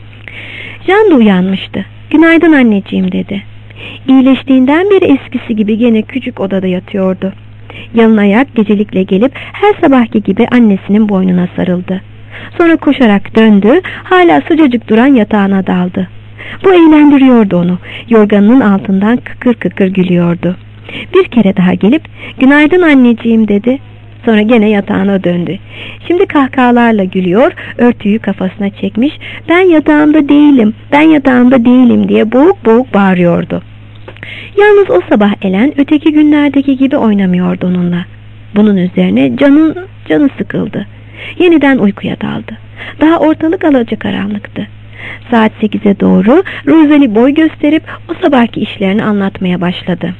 Jean da uyanmıştı. "Günaydın anneciğim," dedi. İyileştiğinden beri eskisi gibi gene küçük odada yatıyordu. Yalın ayak gecelikle gelip her sabahki gibi annesinin boynuna sarıldı. Sonra koşarak döndü, hala sıcacık duran yatağına daldı. Bu eğlendiriyordu onu. Yorganının altından kıkır kıkır gülüyordu. Bir kere daha gelip "Günaydın anneciğim," dedi. Sonra gene yatağına döndü. Şimdi kahkahalarla gülüyor, örtüyü kafasına çekmiş, "Ben yatağımda değilim, ben yatağımda değilim," diye boğuk boğuk bağırıyordu. Yalnız o sabah Ellen öteki günlerdeki gibi oynamıyordu onunla. Bunun üzerine canı sıkıldı. Yeniden uykuya daldı. Daha ortalık alacakaranlıktı. Saat 8'e doğru Rosalie boy gösterip o sabahki işlerini anlatmaya başladı.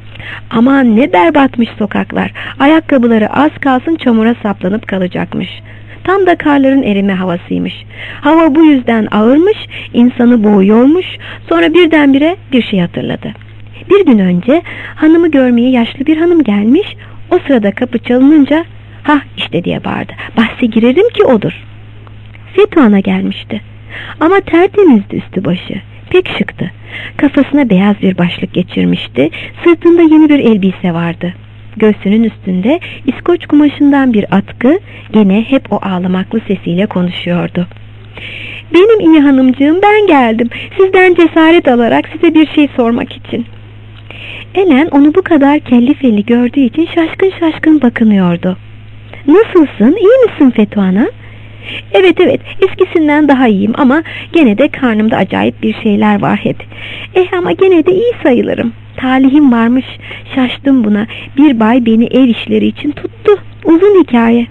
Aman ne berbatmış sokaklar. Ayakkabıları az kalsın çamura saplanıp kalacakmış. Tam da karların erime havasıymış. Hava bu yüzden ağırmış, insanı boğuyormuş. Sonra birdenbire bir şey hatırladı. Bir gün önce hanımı görmeye yaşlı bir hanım gelmiş. O sırada kapı çalınınca "Hah işte," diye bağırdı. "Bahse girerim ki odur." Fetuana gelmişti. Ama tertemizdi üstü başı. Pek şıktı. Kafasına beyaz bir başlık geçirmişti. Sırtında yeni bir elbise vardı. Göğsünün üstünde İskoç kumaşından bir atkı, gene hep o ağlamaklı sesiyle konuşuyordu. "Benim iyi hanımcığım, ben geldim. Sizden cesaret alarak size bir şey sormak için." Ellen onu bu kadar kelli felli gördüğü için şaşkın şaşkın bakınıyordu. "Nasılsın, iyi misin Fetuana?" Evet, eskisinden daha iyiyim ama gene de karnımda acayip bir şeyler var hep. Ama gene de iyi sayılırım. Talihim varmış, şaştım buna. Bir bay beni ev işleri için tuttu. Uzun hikaye."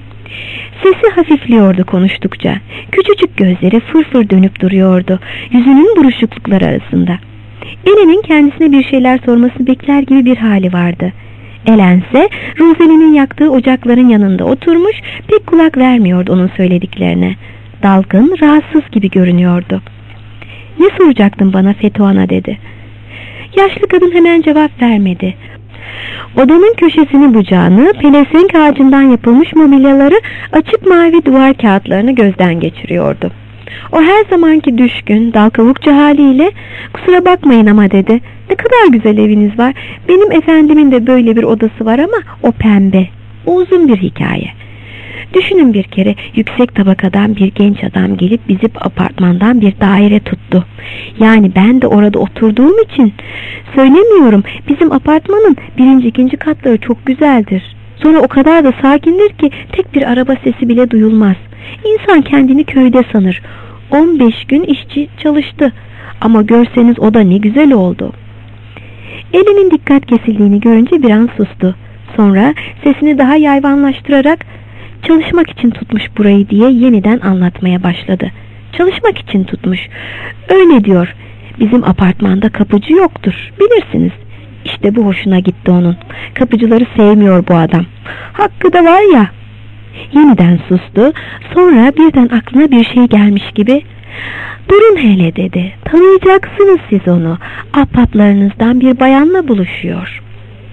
Sesi hafifliyordu konuştukça. Küçücük gözleri fırfır dönüp duruyordu, yüzünün buruşuklukları arasında. Ellen'in kendisine bir şeyler sorması bekler gibi bir hali vardı. Ellen ise Rosalie'nin yaktığı ocakların yanında oturmuş, pek kulak vermiyordu onun söylediklerine. Dalgın, rahatsız gibi görünüyordu. "Ne soracaktın bana Fetuana?" dedi. Yaşlı kadın hemen cevap vermedi. Odanın köşesini bucağını, pelesenk ağacından yapılmış mobilyaları, açık mavi duvar kağıtlarını gözden geçiriyordu. O her zamanki düşkün, dal kavukçu haliyle "Kusura bakmayın ama" dedi. "Ne kadar güzel eviniz var. Benim efendimin de böyle bir odası var ama o pembe." O uzun bir hikaye. Düşünün, bir kere yüksek tabakadan bir genç adam gelip bizim apartmandan bir daire tuttu. Yani ben de orada oturduğum için söylemiyorum. Bizim apartmanın 1. 2. katları çok güzeldir. Sonra o kadar da sakindir ki tek bir araba sesi bile duyulmaz. İnsan kendini köyde sanır. 15 gün işçi çalıştı. Ama görseniz o da ne güzel oldu. Elinin dikkat kesildiğini görünce bir an sustu. Sonra sesini daha yayvanlaştırarak "Çalışmak için tutmuş burayı" diye yeniden anlatmaya başladı. Çalışmak için tutmuş. Öyle diyor. Bizim apartmanda kapıcı yoktur, bilirsiniz. İşte bu hoşuna gitti onun. Kapıcıları sevmiyor bu adam. Hakkı da var ya. Yeniden sustu. Sonra birden aklına bir şey gelmiş gibi "Durun hele" dedi. "Tanıyacaksınız siz onu. Ahbaplarınızdan bir bayanla buluşuyor."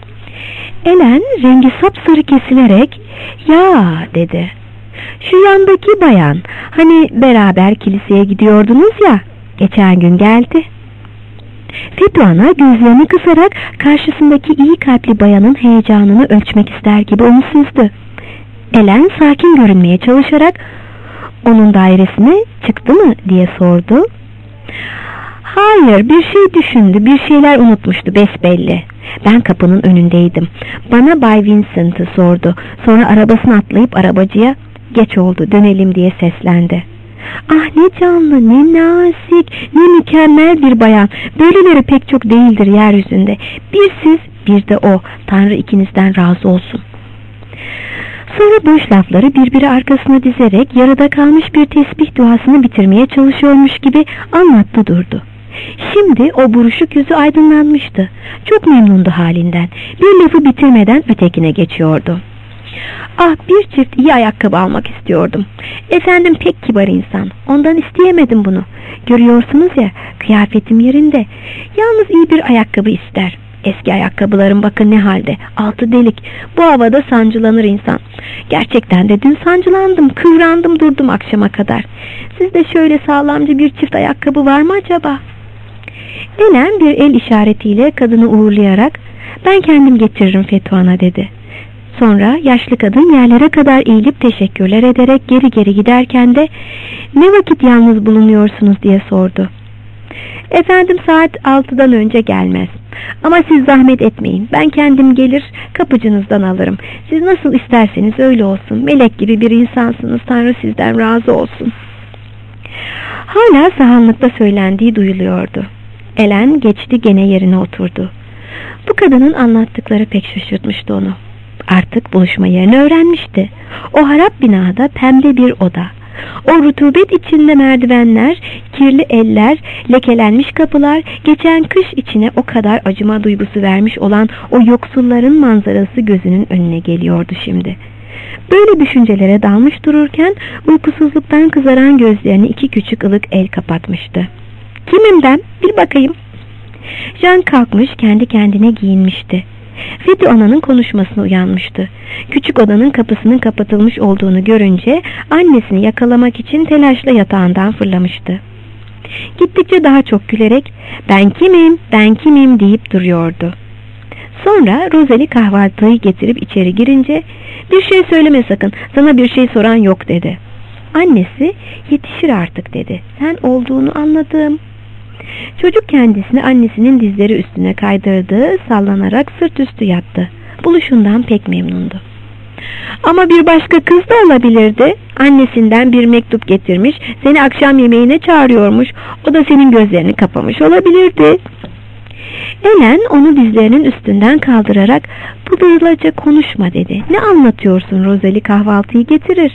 Elen rengi sapsarı kesilerek "Ya" dedi. "Şu yandaki bayan, hani beraber kiliseye gidiyordunuz ya, geçen gün geldi." Fethuana gözlerini kısarak karşısındaki iyi kalpli bayanın heyecanını ölçmek ister gibi onu süzdü. Elen sakin görünmeye çalışarak "Onun dairesine çıktı mı?" diye sordu. "Hayır, bir şey düşündü, bir şeyler unutmuştu besbelli. Ben kapının önündeydim. Bana Bay Vincent'ı sordu. Sonra arabasına atlayıp arabacıya 'Geç oldu, dönelim' diye seslendi." "Ah, ne canlı, ne nazik, ne mükemmel bir bayan. Böyleleri pek çok değildir yeryüzünde. Bir siz, bir de o. Tanrı ikinizden razı olsun." Sonra boş lafları birbiri arkasına dizerek yarıda kalmış bir tesbih duasını bitirmeye çalışıyormuş gibi anlattı durdu. Şimdi o buruşuk yüzü aydınlanmıştı. Çok memnundu halinden. Bir lafı bitirmeden ötekine geçiyordu. "Ah, bir çift iyi ayakkabı almak istiyordum. Efendim pek kibar insan. Ondan isteyemedim bunu. Görüyorsunuz ya, kıyafetim yerinde. Yalnız iyi bir ayakkabı ister. Eski ayakkabılarım bakın ne halde. Altı delik. Bu havada sancılanır insan. Gerçekten de dün sancılandım. Kıvrandım durdum akşama kadar. Sizde şöyle sağlamca bir çift ayakkabı var mı acaba?" Elen bir el işaretiyle kadını uğurlayarak "Ben kendim getiririm Fethuana" dedi. Sonra yaşlı kadın yerlere kadar eğilip teşekkürler ederek geri geri giderken de "Ne vakit yalnız bulunuyorsunuz?" diye sordu. "Efendim saat 6'dan önce gelmez. Ama siz zahmet etmeyin. Ben kendim gelir kapıcınızdan alırım. Siz nasıl isterseniz öyle olsun. Melek gibi bir insansınız. Tanrı sizden razı olsun." Hala sahanlıkta söylendiği duyuluyordu. Elen geçti gene yerine oturdu. Bu kadının anlattıkları pek şaşırtmıştı onu. Artık buluşma yerini öğrenmişti. O harap binada pembe bir oda. O rutubet içinde merdivenler, kirli eller, lekelenmiş kapılar, geçen kış içine o kadar acıma duygusu vermiş olan o yoksulların manzarası gözünün önüne geliyordu şimdi. Böyle düşüncelere dalmış dururken uykusuzluktan kızaran gözlerini iki küçük ılık el kapatmıştı. "Kimim ben? Bil bakayım." Jean kalkmış kendi kendine giyinmişti. Fethuana'nın konuşmasına uyanmıştı. Küçük odanın kapısının kapatılmış olduğunu görünce annesini yakalamak için telaşla yatağından fırlamıştı. Gittikçe daha çok gülerek "Ben kimim, ben kimim?" deyip duruyordu. Sonra Rosalie kahvaltıyı getirip içeri girince "Bir şey söyleme sakın, sana bir şey soran yok" dedi. Annesi "Yetişir artık" dedi. "Sen olduğunu anladım." Çocuk kendisini annesinin dizleri üstüne kaydırdı, sallanarak sırt üstü yattı. Buluşundan pek memnundu. "Ama bir başka kız da olabilirdi. Annesinden bir mektup getirmiş, seni akşam yemeğine çağırıyormuş. O da senin gözlerini kapamış olabilirdi." Elen onu dizlerinin üstünden kaldırarak "Budalaca konuşma" dedi. "Ne anlatıyorsun? Rosalie kahvaltıyı getirir."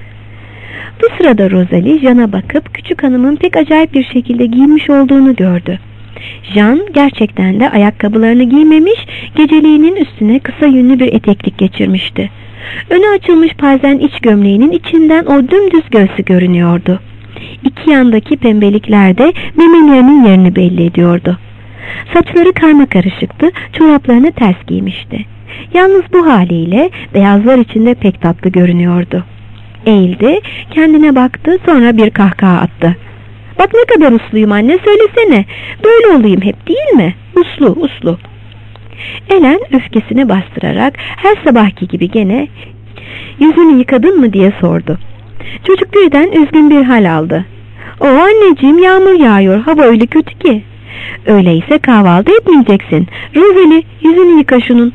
Bu sırada Rosalie Jean'a bakıp küçük hanımın pek acayip bir şekilde giyinmiş olduğunu gördü. Jean gerçekten de ayakkabılarını giymemiş, geceliğinin üstüne kısa yünlü bir eteklik geçirmişti. Önü açılmış pazen iç gömleğinin içinden o dümdüz göğsü görünüyordu. İki yandaki pembelikler de memelerinin yerini belli ediyordu. Saçları karma karışıktı, çoraplarını ters giymişti. Yalnız bu haliyle beyazlar içinde pek tatlı görünüyordu. Eğildi, kendine baktı, sonra bir kahkaha attı. "Bak ne kadar usluyum anne, söylesene. Böyle olayım hep, değil mi? Uslu, uslu." Ellen öfkesini bastırarak her sabahki gibi gene "Yüzünü yıkadın mı?" diye sordu. Çocuk birden üzgün bir hal aldı. "O anneciğim, yağmur yağıyor, hava öyle kötü ki." "Öyleyse kahvaltı etmeyeceksin. Rosalie, yüzünü yıka şunun."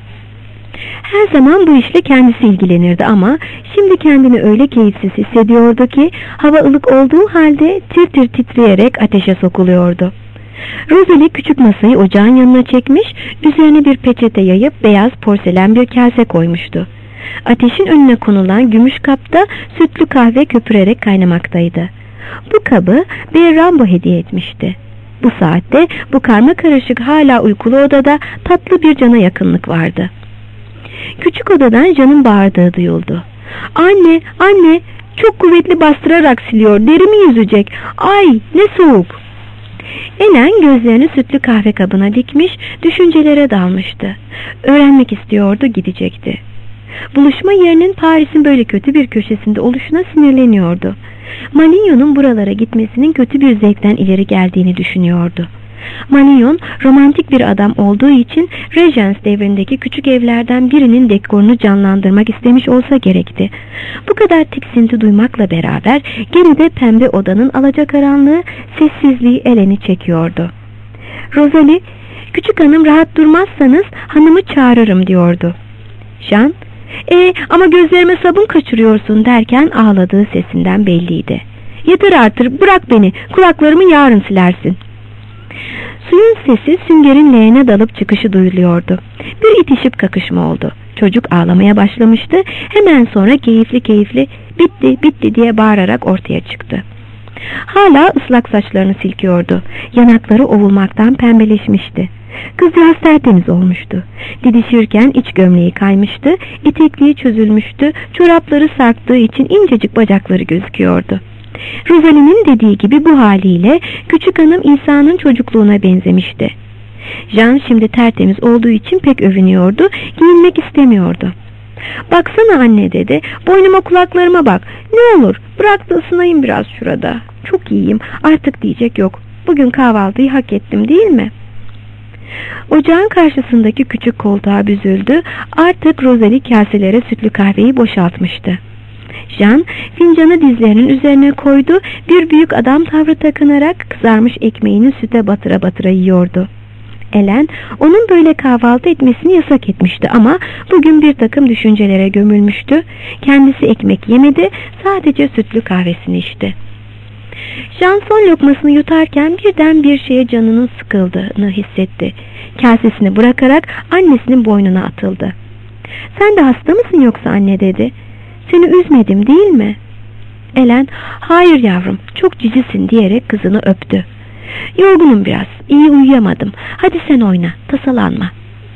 Her zaman bu işle kendisi ilgilenirdi ama şimdi kendini öyle keyifsiz hissediyordu ki hava ılık olduğu halde tir tir titreyerek ateşe sokuluyordu. Rosalie küçük masayı ocağın yanına çekmiş, üzerine bir peçete yayıp beyaz porselen bir kase koymuştu. Ateşin önüne konulan gümüş kapta sütlü kahve köpürerek kaynamaktaydı. Bu kabı bir Rambo hediye etmişti. Bu saatte bu karmakarışık hala uykulu odada tatlı bir cana yakınlık vardı. Küçük odadan Jan'ın bağırdığı duyuldu. "Anne, anne, çok kuvvetli bastırarak siliyor, derimi yüzecek. Ay, ne soğuk." Ellen gözlerini sütlü kahve kabına dikmiş, düşüncelere dalmıştı. Öğrenmek istiyordu, gidecekti. Buluşma yerinin Paris'in böyle kötü bir köşesinde oluşuna sinirleniyordu. Malignon'un buralara gitmesinin kötü bir zevkten ileri geldiğini düşünüyordu. Malignon romantik bir adam olduğu için Regence devrindeki küçük evlerden birinin dekorunu canlandırmak istemiş olsa gerekti. Bu kadar tiksinti duymakla beraber gene de pembe odanın alacakaranlığı sessizliği Ellen'i çekiyordu. "Rosalie, küçük hanım rahat durmazsanız hanımı çağırırım," diyordu. Jean, ama gözlerime sabun kaçırıyorsun," derken ağladığı sesinden belliydi. "Yeter artık, bırak beni, kulaklarımı yarın silersin." Suyun sesi süngerin leğene dalıp çıkışı duyuluyordu. Bir itişip kakışma oldu. Çocuk ağlamaya başlamıştı. Hemen sonra keyifli "Bitti, bitti," diye bağırarak ortaya çıktı. Hala ıslak saçlarını silkiyordu. Yanakları ovulmaktan pembeleşmişti. Kızcağız tertemiz olmuştu. Didişirken iç gömleği kaymıştı, etekliği çözülmüştü, çorapları sarktığı için incecik bacakları gözüküyordu. Rosalie'nin dediği gibi bu haliyle küçük hanım İsa'nın çocukluğuna benzemişti. Jean şimdi tertemiz olduğu için pek övünüyordu, giyinmek istemiyordu. "Baksana anne," dedi, "boynuma kulaklarıma bak, ne olur bırak da ısınayım biraz şurada. Çok iyiyim, artık diyecek yok. Bugün kahvaltıyı hak ettim, değil mi?" Ocağın karşısındaki küçük koltuğa büzüldü. Artık Rosalie kaselere sütlü kahveyi boşaltmıştı. Jean fincanı dizlerinin üzerine koydu, bir büyük adam tavrı takınarak kızarmış ekmeğini süte batıra batıra yiyordu. Ellen onun böyle kahvaltı etmesini yasak etmişti ama bugün bir takım düşüncelere gömülmüştü. Kendisi ekmek yemedi, sadece sütlü kahvesini içti. Jean son lokmasını yutarken birden bir şeye canının sıkıldığını hissetti. Kasesini bırakarak annesinin boynuna atıldı. "Sen de hasta mısın yoksa anne?" dedi. "Seni üzmedim, değil mi?" Ellen, "Hayır yavrum, çok cicisin," diyerek kızını öptü. "Yorgunum biraz, iyi uyuyamadım. Hadi sen oyna, tasalanma."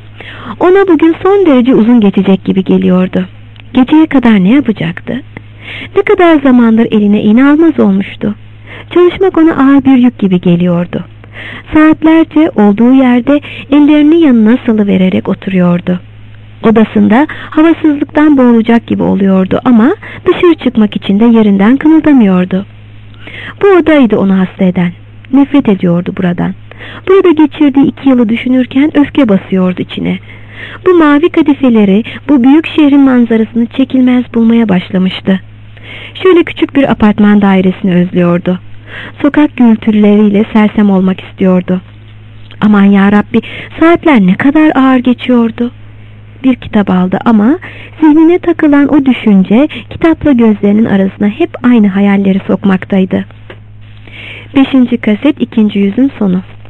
Ona bugün son derece uzun geçecek gibi geliyordu. Geceye kadar ne yapacaktı? Ne kadar zamandır eline iğne almaz olmuştu. Çalışmak ona ağır bir yük gibi geliyordu. Saatlerce olduğu yerde ellerini yanına salıvererek oturuyordu. Odasında havasızlıktan boğulacak gibi oluyordu ama dışarı çıkmak için de yerinden kımıldamıyordu. Bu odaydı onu hasta eden. Nefret ediyordu buradan. Burada geçirdiği 2 yılı düşünürken öfke basıyordu içine. Bu mavi kadifeleri, bu büyük şehrin manzarasını çekilmez bulmaya başlamıştı. Şöyle küçük bir apartman dairesini özlüyordu. Sokak gürültüleriyle sersem olmak istiyordu. Aman yarabbi, saatler ne kadar ağır geçiyordu. Bir kitap aldı ama zihnine takılan o düşünce kitapla gözlerinin arasına hep aynı hayalleri sokmaktaydı. 5. kaset 2. yüzün sonu.